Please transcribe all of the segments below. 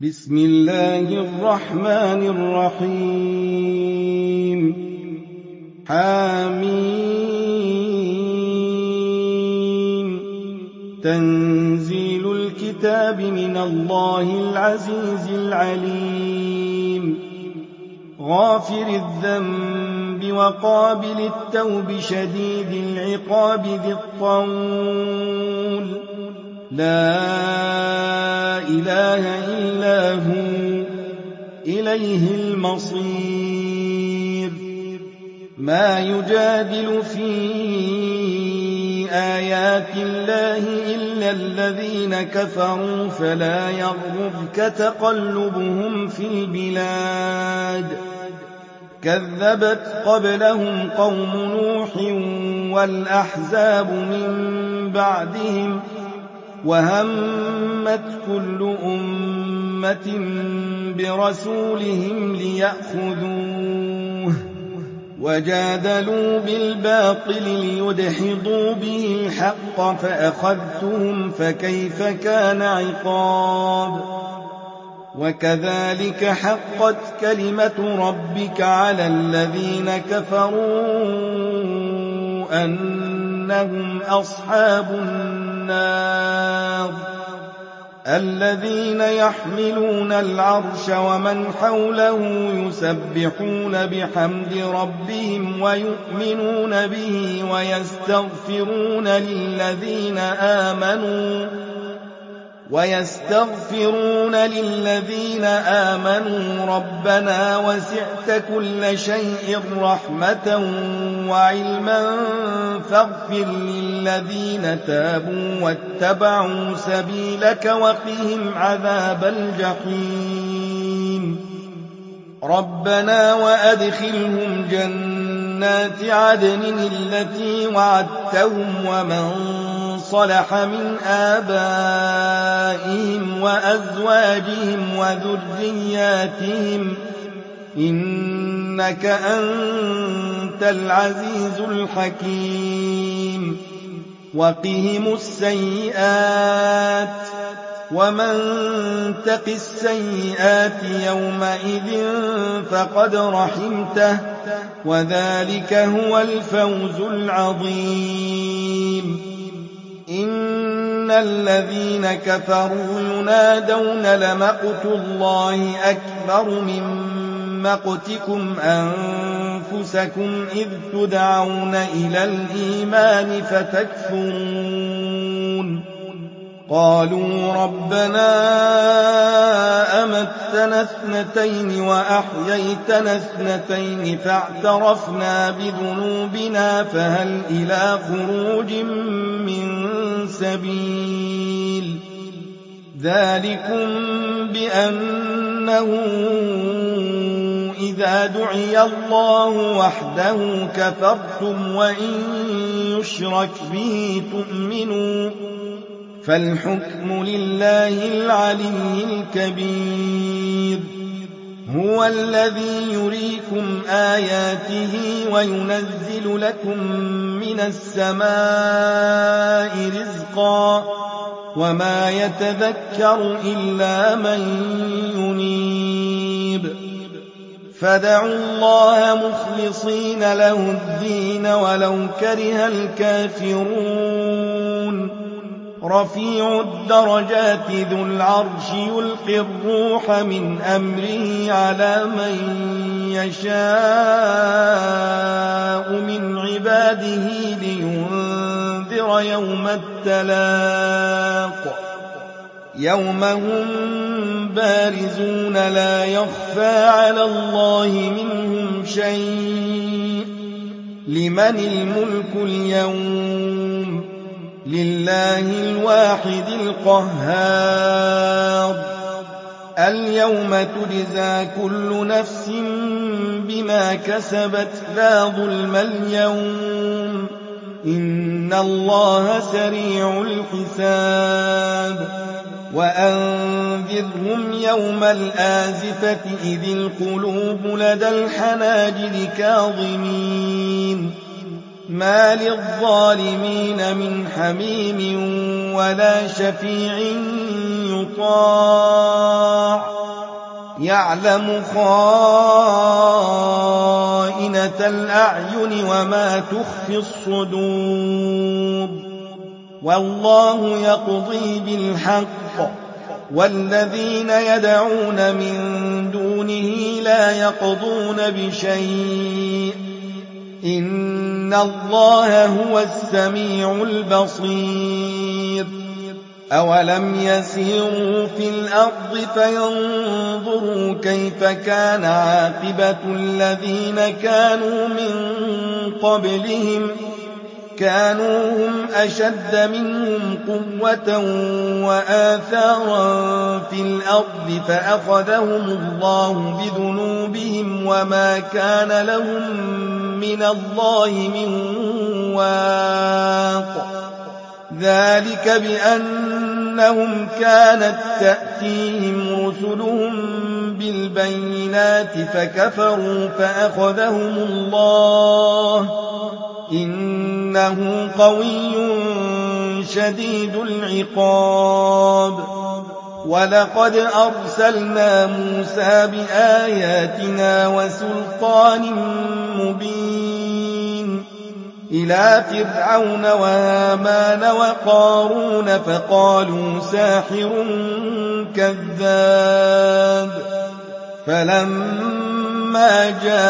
بسم الله الرحمن الرحيم حميم تنزيل الكتاب من الله العزيز العليم غافر الذنب وقابل التوب شديد العقاب ذي الطول لا إله إلا هو إليه المصير ما يجادل في آيات الله إلا الذين كفروا فلا يغررك تقلبهم في البلاد كذبت قبلهم قوم نوح والأحزاب من بعدهم وهمت كل أمة برسولهم ليأخذوه وجادلوا بالباطل ليدحضوا به الحق فأخذتهم فكيف كان عقاب وكذلك حقت كلمة ربك على الذين كفروا أنهم أصحاب النار الذين يحملون العرش ومن حوله يسبحون بحمد ربهم ويؤمنون به ويستغفرون للذين آمنوا ربنا وسعت كل شيء رحمة وعلما فاغفر للذين تابوا واتبعوا سبيلك وقهم عذاب الجحيم ربنا وأدخلهم جنات عدن التي وعدتهم ومن صلح من آبائهم وأزواجهم وذرياتهم إنك أنت العزيز الحكيم وقهم السيئات ومن تق السيئات يومئذ فقد رحمته وذلك هو الفوز العظيم إن الذين كفروا ينادون لمقت الله أكبر من مقتكم أنفسكم إذ تدعون إلى الإيمان فتكفرون قالوا ربنا أمتنا اثنتين وأحييتنا اثنتين فاعترفنا بذنوبنا فهل إلى خروج من سبيل ذلكم بأنه إذا دعي الله وحده كفرتم وإن يشرك به تؤمنوا فالحكم لله العلي الكبير هو الذي يريكم آياته وينزل لكم من السماء رزقا وما يتذكر إلا من ينيب فادعوا الله مخلصين له الدين ولو كره الكافرون رفيع الدرجات ذو العرش يلقي الروح من أمره على من يشاء من عباده لينذر يوم التلاق يوم هم بارزون لا يخفى على الله منهم شيء لمن الملك اليوم لله الواحد القهار اليوم تجزى كل نفس بما كسبت لا ظلم اليوم إن الله سريع الحساب وأنذرهم يوم الآزفة إذ القلوب لدى الحناجر كاظمين ما للظالمين من حميم ولا شفيع يطاع يعلم خائنة الأعين وما تخفي الصدور والله يقضي بالحق والذين يدعون من دونه لا يقضون بشيء إن الله هو السميع البصير أولم يسيروا في الأرض فينظروا كيف كان عاقبة الذين كانوا من قبلهم كانوا هم أشد منهم قوة وآثارا في الأرض فأخذهم الله بذنوبهم وما كان لهم من الله من واق ذلك بأنهم كانت تأتيهم رسلهم بالبينات فكفروا فأخذهم الله إنه قوي شديد العقاب ولقد أرسلنا موسى بآياتنا وسلطان مبين إلى فرعون وهامان وقارون فقالوا ساحر كذاب فلما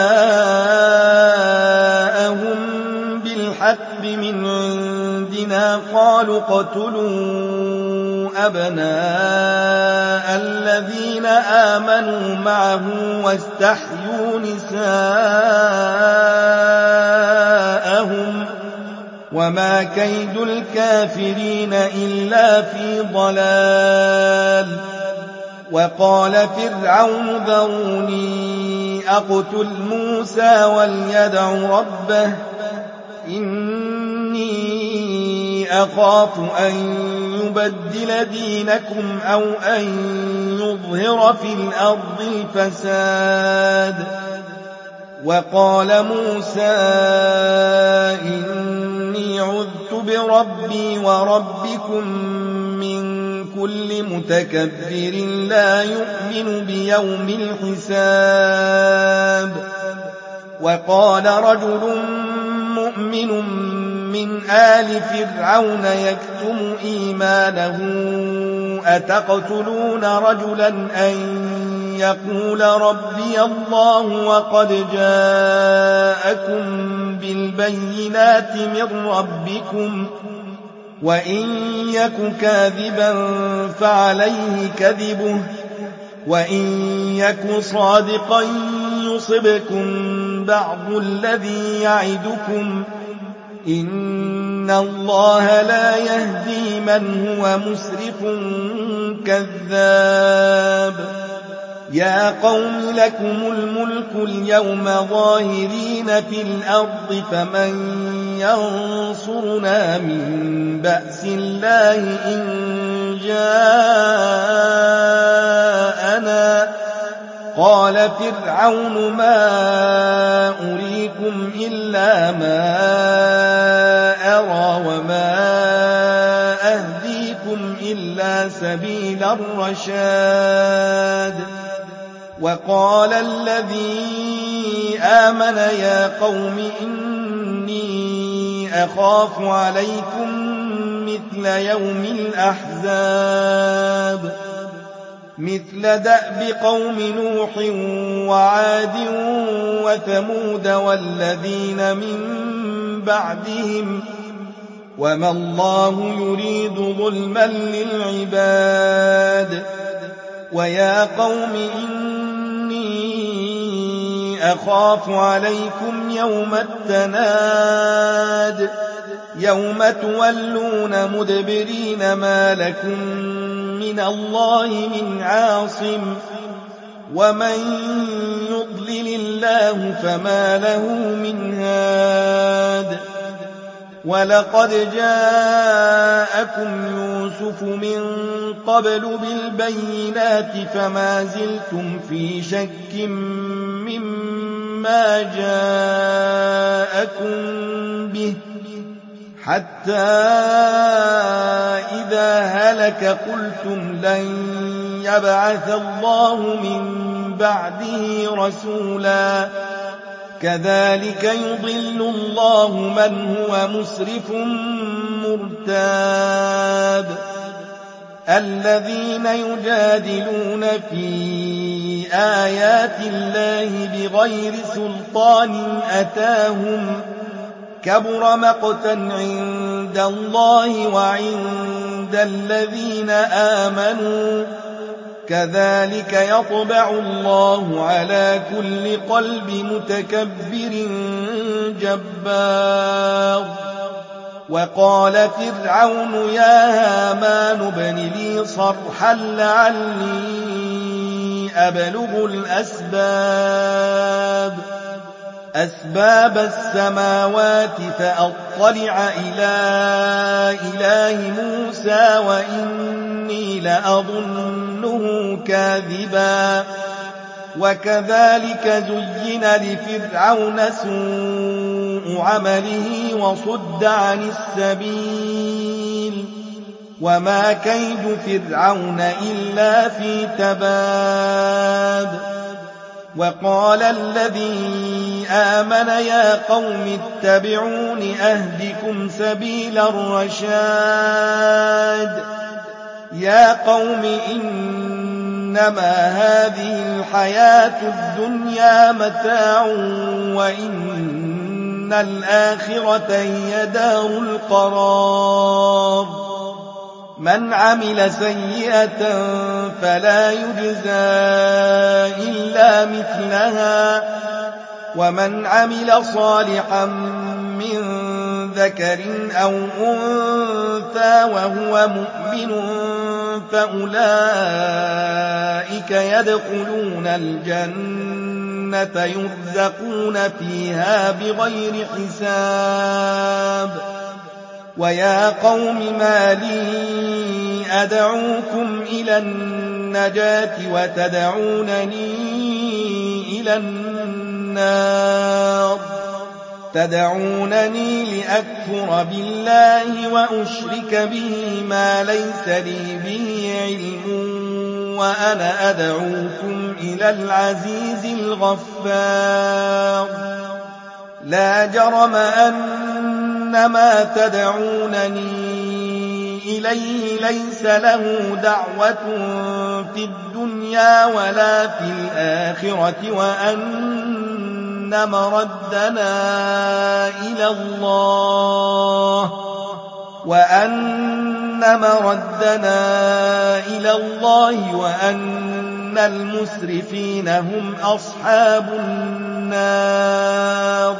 جاءهم بالحق من عندنا قالوا اقتلوا أبناء الذين آمنوا معه واستحيوا نساءهم وما كيد الكافرين إلا في ضلال وقال فرعون ذروني أقتل موسى وليدع ربه إني أخاف أن يبدل دينكم أو أن يظهر في الأرض الفساد وقال موسى إني عذت بربي وربكم من كل متكبر لا يؤمن بيوم الحساب وقال رجل مؤمن من آل فرعون يكتم إيمانه أتقتلون رجلا أن يقول ربي الله وقد جاءكم بالبينات من ربكم وإن يك كاذبا فعليه كذبه وإن يك صادقا يصبكم بعض الذي يعدكم إن الله لا يهدي من هو مسرف كذاب يا قوم لكم الملك اليوم ظاهرين في الأرض فمن ينصرنا من بأس الله إن جاءنا قال فرعون ما أريكم إلا ما أرى وما أهديكم إلا سبيل الرشاد وقال الذي آمن يا قوم إني أخاف عليكم مثل يوم الأحزاب مثل دأب قوم نوح وعاد وثمود والذين من بعدهم وما الله يريد ظلما للعباد ويا قوم إني أخاف عليكم يوم التناد يوم تولون مدبرين ما لكم من الله من عاصم ومن يضلل الله فما له من هاد ولقد جاءكم يوسف من قبل بالبينات فما زلتم في شك مما جاءكم به حتى إذا هلك قلتم لن يبعث الله من بعده رسولا كذلك يضل الله من هو مسرف مرتاب الذين يجادلون في آيات الله بغير سلطان أتاهم كبر مقتا عند الله وعند الذين آمنوا كذلك يطبع الله على كل قلب متكبر جبار وقال فرعون يا هامان ابن لي صرحا لعلي أبلغ أسباب السماوات فأطلع إلى إله موسى وإني لأظنه كاذبا وكذلك زين لفرعون سوء عمله وصد عن السبيل وما كيد فرعون إلا في تباب وقال الذي آمن يا قوم اتبعون أهدكم سبيل الرشاد يا قوم إنما هذه الحياة الدنيا متاع وإن الآخرة هي دار القرار من عمل سيئة فلا يجزى إلا مثلها ومن عمل صالحا من ذكر أو أنثى وهو مؤمن فأولئك يدخلون الجنة يرزقون فيها بغير حساب ويا قوم ما لي أدعوكم إلى النجاة وتدعونني إلى النار تدعونني لأكفر بالله وأشرك به ما ليس لي به علم وأنا أدعوكم إلى العزيز الغفار لا جرم أن ما تدعونني إليه ليس له دعوة في الدنيا ولا في الآخرة وأن مردنا إلى الله وأن المسرفين هم أصحاب النار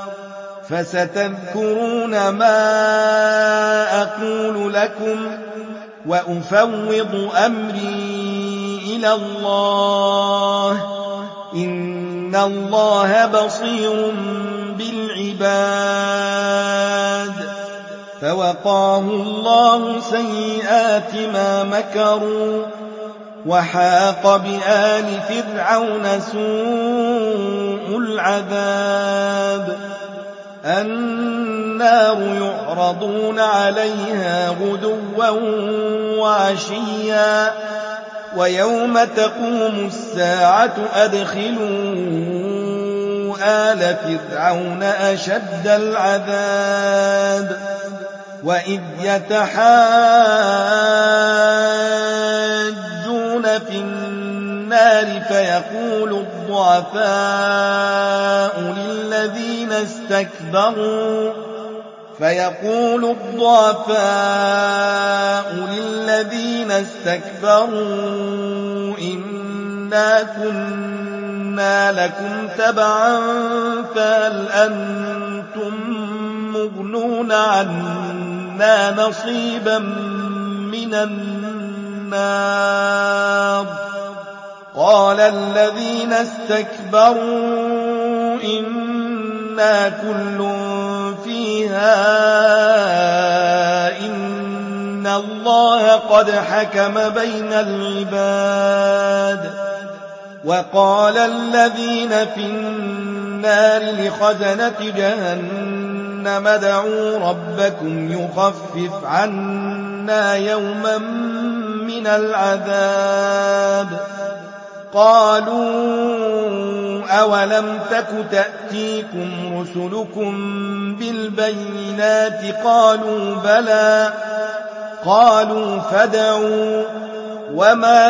فستذكرون ما أقول لكم وأفوض أمري إلى الله إن الله بصير بالعباد فوقاه الله سيئات ما مكروا وحاق بآل فرعون سوء العذاب النار يعرضون عليها غدوا وعشيا ويوم تقوم الساعة أدخلوا آل فرعون أشد العذاب وإذ يتحاجون في النار فيقول الضعفاء للذين استكبروا إنا كنا لكم تبعا فهل أنتم مغنون عنا نصيبا من النار قال الذين استكبروا إنا كل فيها إن الله قد حكم بين العباد وقال الذين في النار لخزنة جهنم ادعوا ربكم يخفف عنا يوما من العذاب قالوا أولم تك تأتيكم رسلكم بالبينات قالوا بلى قالوا فادعوا وما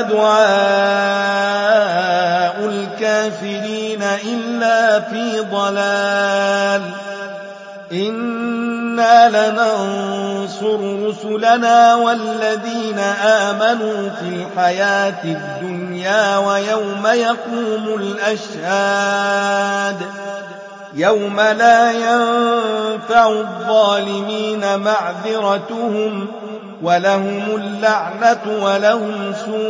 دعاء الكافرين إلا في ضلال إنا لننصر رسلنا والذين آمنوا في الحياة الدنيا ويوم يقوم الأشهاد يوم لا ينفع الظالمين معذرتهم ولهم اللعنة ولهم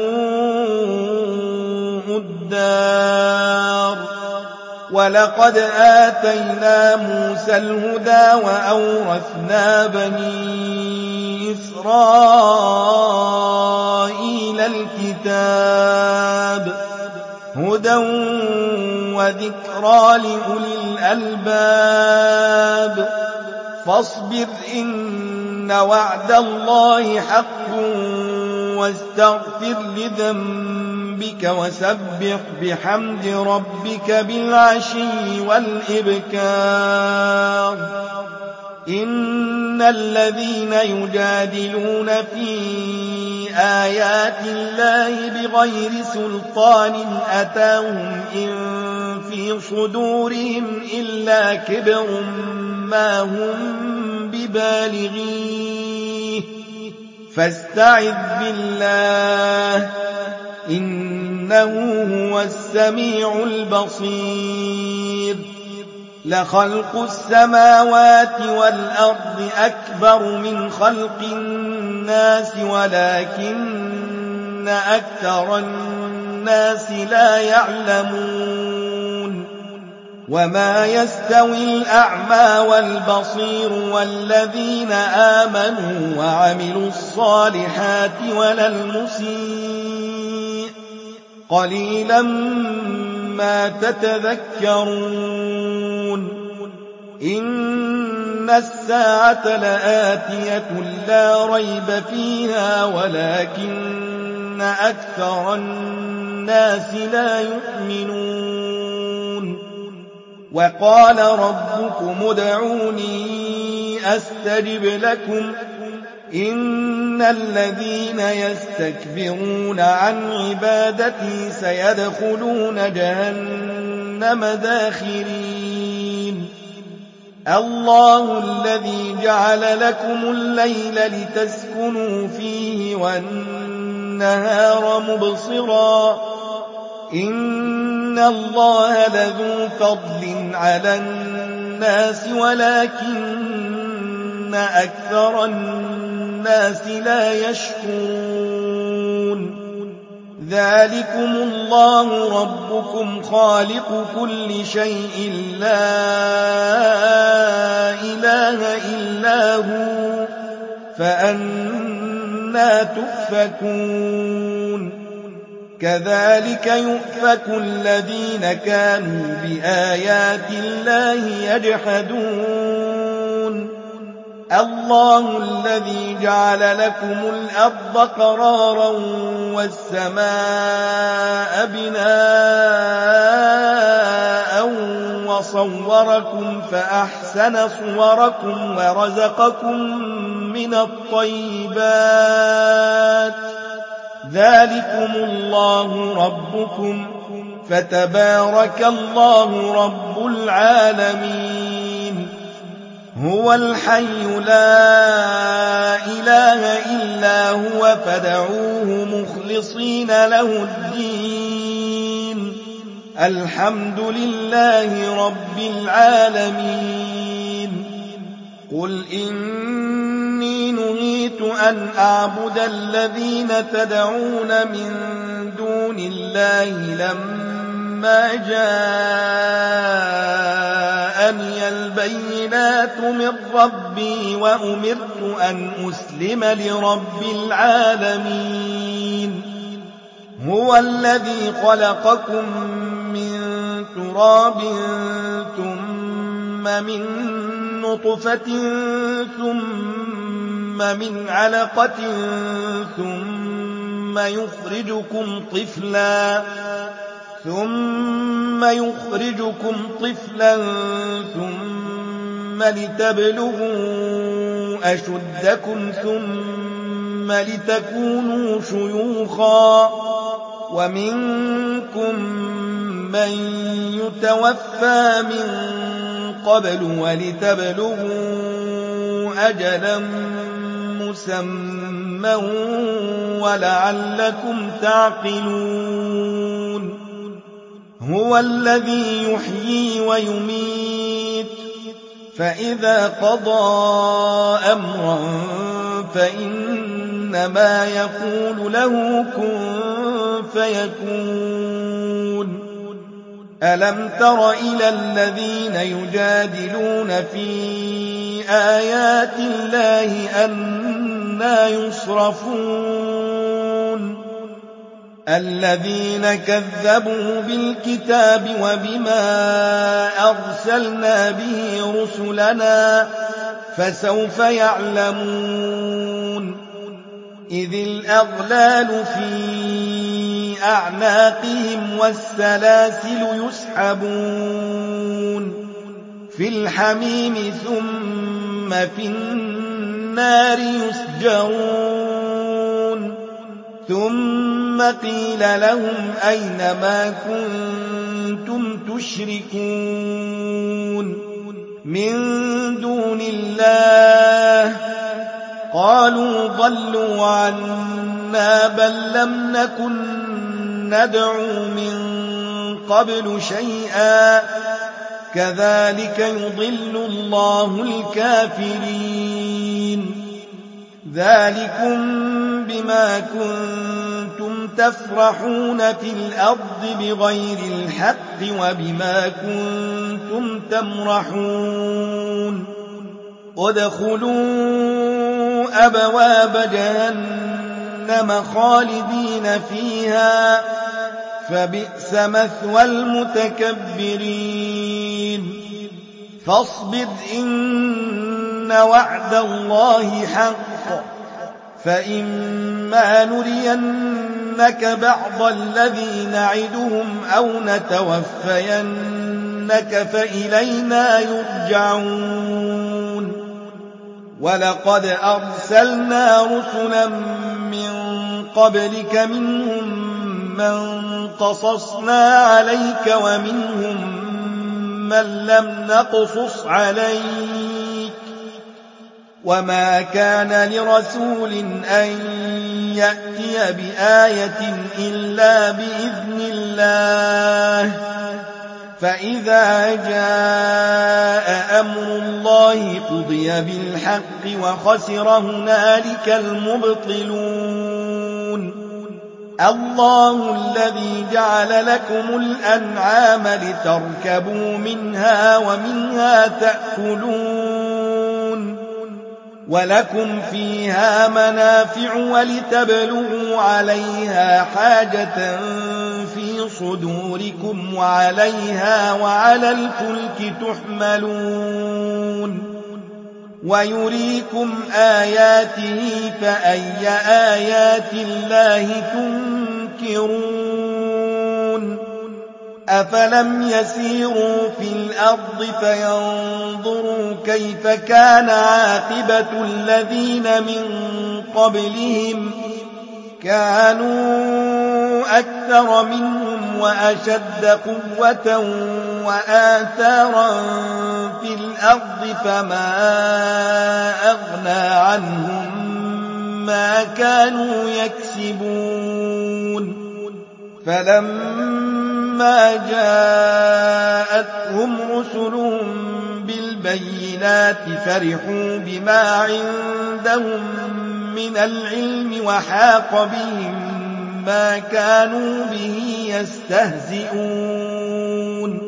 سوء الدار ولقد آتينا موسى الهدى وأورثنا بني إسرائيل الكتاب هدى وذكرى لأولي الألباب فاصبر إن وعد الله حق واستغفر لذنبك وسبح بحمد ربك بالعشي والإبكار إن الذين يجادلون في آيات الله بغير سلطان أتاهم إن في صدورهم إلا كبر ما هم ببالغيه فاستعذ بالله إنه هو السميع البصير لخلق السماوات والأرض أكبر من خلق الناس ولكن أكثر الناس لا يعلمون وما يستوي الأعمى والبصير والذين آمنوا وعملوا الصالحات ولا المسيء قليلا ما تتذكرون إن الساعة لآتية لا ريب فيها ولكن أكثر الناس لا يؤمنون وقال ربكم ادعوني أستجب لكم إن الذين يستكبرون عن عبادتي سيدخلون جهنم داخرين الله الذي جعل لكم الليل لتسكنوا فيه والنهار مبصرا إن الله لذو فضل على الناس ولكن أكثر الناس لا يشكرون ذلكم الله ربكم خالق كل شيء لا إله إلا هو فأنى تؤفكون كذلك يؤفك الذين كانوا بآيات الله يجحدون الله الذي جعل لكم الأرض قرارا والسماء بناء وصوركم فأحسن صوركم ورزقكم من الطيبات ذلكم الله ربكم فتبارك الله رب العالمين هو الحي لا إله إلا هو فادعوه مخلصين له الدين الحمد لله رب العالمين قل إني نهيت أن أعبد الذين تدعون من دون الله لما جاءني البينات من ربي وأمرت أن أسلم لرب العالمين هو الذي خلقكم من تراب ثم من نطفة ثم من علقة ثم يخرجكم طفلا ثم يخرجكم طفلا ثم لتبلغوا أشدكم ثم لتكونوا شيوخا ومنكم من يتوفى من قبل ولتبلغوا أجلا مسمى ولعلكم تعقلون هو الذي يحيي ويميت فإذا قضى أمرا فإنما يقول له كن فيكون ألم تر إلى الذين يجادلون في آيات الله أنى يصرفون الذين كذبوا بالكتاب وبما أرسلنا به رسلنا فسوف يعلمون إذ الأغلال في أعناقهم والسلاسل يسحبون في الحميم ثم في النار يسجرون ثم قيل لهم أين ما كنتم تشركون من دون الله قالوا ضلوا عنا بل لم نكن ندعو من قبل شيئا كذلك يضل الله الكافرين ذلكم بما كنتم تفرحون في الأرض بغير الحق وبما كنتم تمرحون ادخلوا أبواب جهنم خالدين فيها فبئس مثوى المتكبرين فاصبر إن وعد الله حق فإما نرينك بعض الذي نعدهم أو نتوفينك فإلينا يرجعون ولقد أرسلنا رسلا من قبلك منهم من قصصنا عليك ومنهم من لم نقصص عليك وما كان لرسول أن يأتي بآية إلا بإذن الله فإذا جاء أمر الله قضي بالحق وخسر هنالك المبطلون الله الذي جعل لكم الأنعام لتركبوا منها ومنها تأكلون ولكم فيها منافع ولتبلغوا عليها حاجة في صدوركم وعليها وعلى الفلك تحملون ويريكم آياته فأي آيات الله تنكرون أفلم يسيروا في الأرض فينظروا كيف كان عاقبة الذين من قبلهم كانوا أكثر منهم وأشد قوة وآثارا في الأرض فما أغنى عنهم ما كانوا يكسبون فلما جاءتهم رسلهم بالبينات فرحوا بما عندهم من العلم وحاق بهم ما كانوا به يستهزئون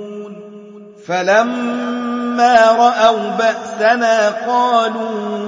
فلما رأوا بأسنا قالوا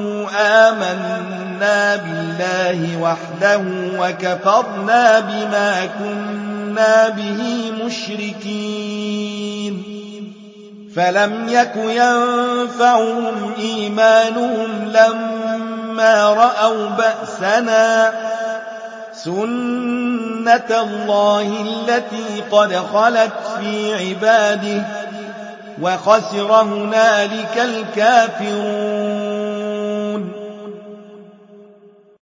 آمنا بالله وحده وكفرنا بما كنا به مشركين فلم يك ينفعهم إيمانهم لما رأوا بأسنا سُنَّةَ اللَّهِ الَّتِي قَدْ خَلَتْ فِي عِبَادِهِ ۖ وَخَسِرَ هُنَالِكَ الْكَافِرُونَ